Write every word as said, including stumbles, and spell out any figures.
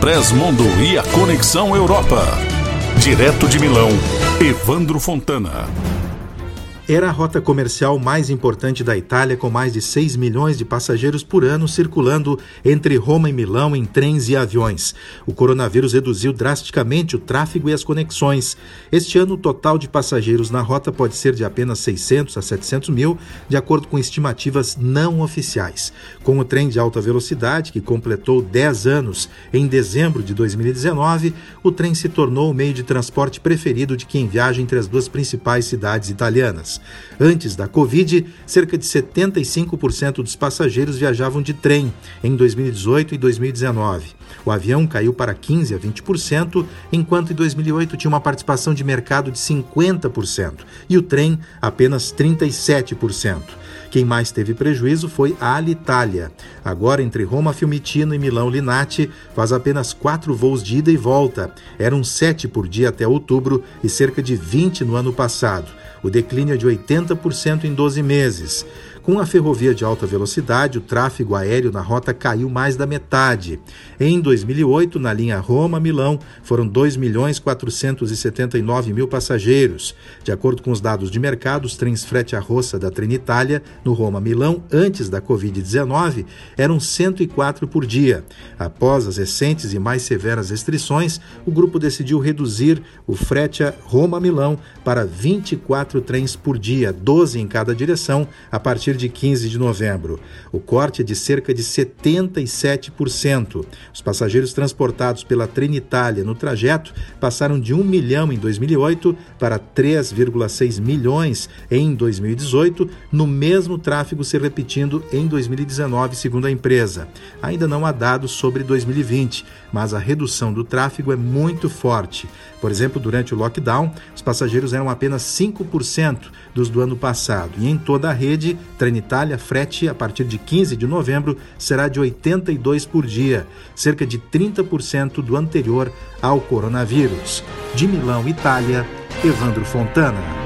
Express Mundo e a Conexão Europa. Direto de Milão, Evandro Fontana. Era a rota comercial mais importante da Itália, com mais de seis milhões de passageiros por ano circulando entre Roma e Milão em trens e aviões. O coronavírus reduziu drasticamente o tráfego e as conexões. Este ano, o total de passageiros na rota pode ser de apenas seiscentos a setecentos mil, de acordo com estimativas não oficiais. Com o trem de alta velocidade, que completou dez anos em dezembro de dois mil e dezenove, o trem se tornou o meio de transporte preferido de quem viaja entre as duas principais cidades italianas. Antes da Covid, cerca de setenta e cinco por cento dos passageiros viajavam de trem em dois mil e dezoito e dois mil e dezenove. O avião caiu para quinze a vinte por cento, enquanto em dois mil e oito tinha uma participação de mercado de cinquenta por cento e o trem apenas trinta e sete por cento. Quem mais teve prejuízo foi a Alitalia. Agora, entre Roma Fiumicino e Milão Linate, faz apenas quatro voos de ida e volta. Eram sete por dia até outubro e cerca de vinte no ano passado. O declínio é de oitenta por cento em doze meses. Com a ferrovia de alta velocidade, o tráfego aéreo na rota caiu mais da metade. Em dois mil e oito, na linha Roma-Milão, foram dois milhões quatrocentos e setenta e nove mil passageiros. De acordo com os dados de mercado, os trens frete a roça da Trenitalia, no Roma-Milão, antes da covid dezenove, eram cento e quatro por dia. Após as recentes e mais severas restrições, o grupo decidiu reduzir o frete a Roma-Milão para vinte e quatro trens por dia, doze em cada direção, a partir de quinze de novembro. O corte é de cerca de setenta e sete por cento. Os passageiros transportados pela Trenitalia no trajeto passaram de um milhão em dois mil e oito para três vírgula seis milhões em dois mil e dezoito, no mesmo tráfego se repetindo em dois mil e dezenove, segundo a empresa. Ainda não há dados sobre dois mil e vinte, mas a redução do tráfego é muito forte. Por exemplo, durante o lockdown, os passageiros eram apenas cinco por cento dos do ano passado, e em toda a rede, Trenitalia frete, a partir de quinze de novembro, será de oitenta e dois por dia, cerca de trinta por cento do anterior ao coronavírus. De Milão, Itália, Evandro Fontana.